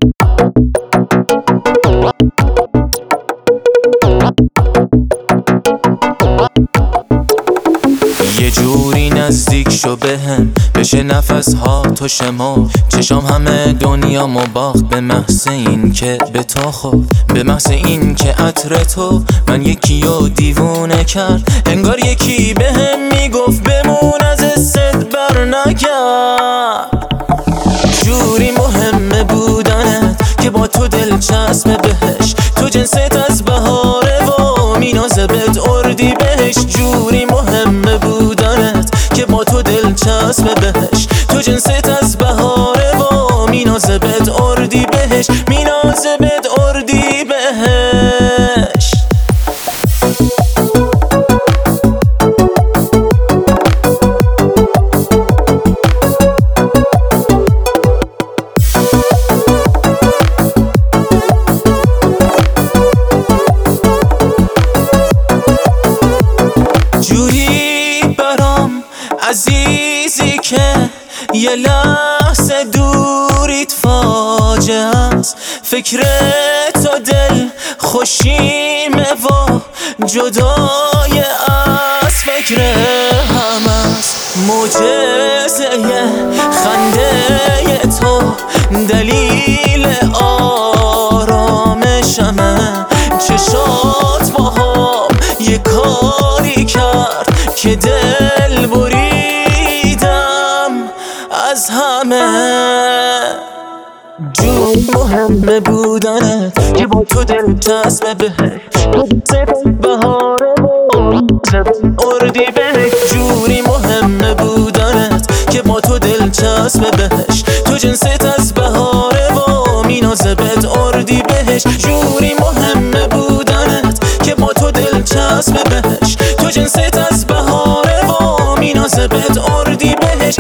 یه جوری نزدیک شو بهم، بشه نفس ها تو شما چشام همه دنیا مباخت، به محض این که به تو خود، به محض این که عطر تو من یکیو دیوونه کرد. انگار یکی بهم میگفت بمون از حست بر نگرد. جوری مهمه بودنت که با تو دلچسب بهش، تو جنست از بهاره و مینازه بهت اردی بهش. جوری مهمه بودنت که با تو دلچسب بهش، تو جنست از بهاره و مینازه بهت اردی بهش، مینازه بهت اردی بهش. جوری برام عزیزی که یه لحظه دوریت فاجعه است. فکر تو دل خوشیمه و جدای از فکر هم است. معجزه خنده تو دلیل آرامشمه. چشات با هم یه کاری کرد که دل بریدم از همه. جون مهمه بودنت که با تو دلچسب بهش، تو دلت بهاره اردی بهش. جوری مهمه بودنت که با تو دلچسب بهش، تو جنست از بهاره و مینازه بهت اردی بهش. جوری مهمه بودنت که با تو دلچسب بهش، تو جنست از بهاره و مینازه بهت اردی بهش.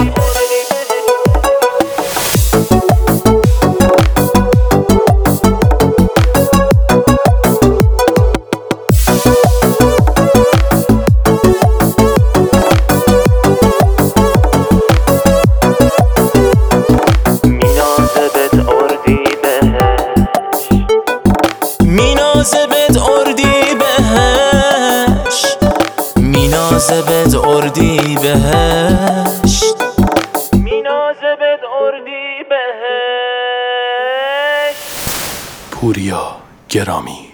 مینازه بهت اردی بهش، مینازه بهت اردی بهش، مینازه بهت اردی بهش. پوریا گرامی.